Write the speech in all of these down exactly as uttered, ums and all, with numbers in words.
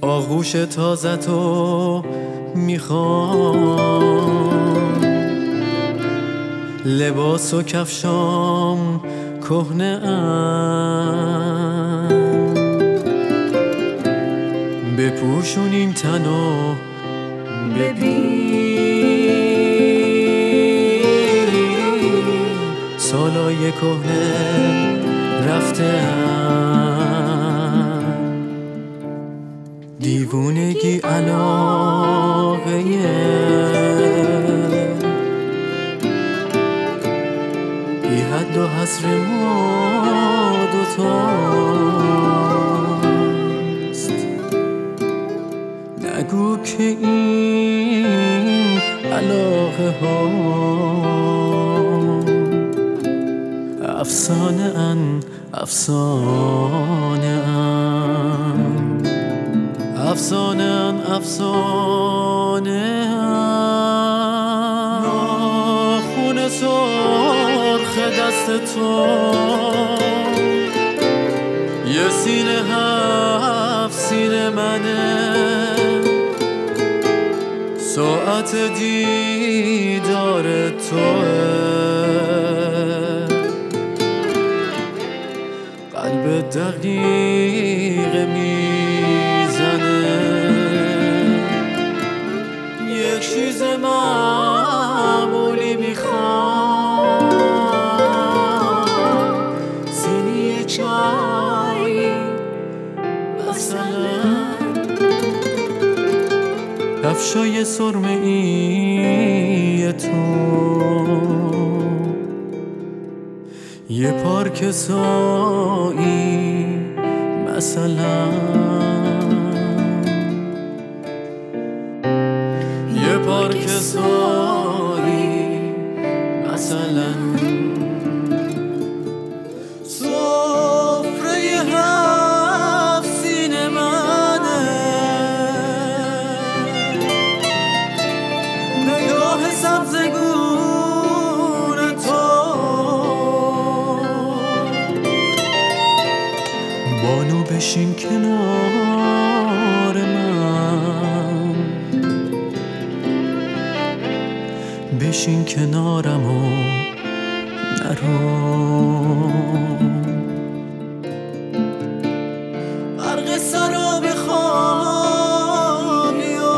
آغوش تازه تو میخوام، لباس و کفشام کهنه ام، بپوشونیم تنو ببین، سالای کهنه رفته ام، دیوونگی علاقه بی حد و حصر ما دوتاست. نگو که این علاقه ها افسانه ان، افسانه ان، افسانه ان، افسانه ان. ناخون سرخ دست تو یه سینه هفت سینه منه، ساعت دیدار توه، قلب دقیق میزنه، یک چیز معمولی میخوام، سینی چای مثلا، کفشای سرمه ای تو، یه پارک سایی مثلا، یه پارک سایی مثلا. سفره هفت سینه منه، نگاه سبزگون تو، بانو بشین کنار من، بشین کنارم و نرو، برق سراب خوابی و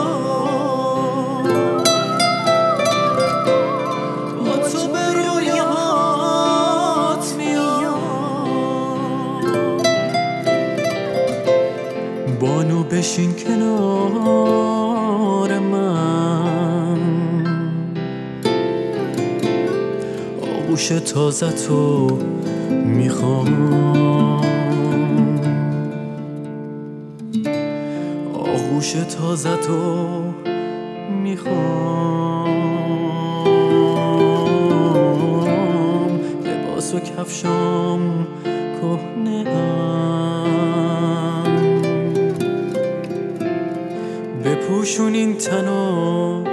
با تو به رویات میام، بانو بشین کنار من، آغوش تازه تو میخوام، آغوش تازه تو میخوام، لباس و کفشام کهنه ام، بپوشون این تنو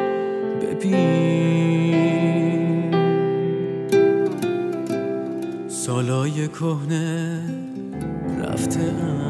ببین، سالای کهنه رفته ام.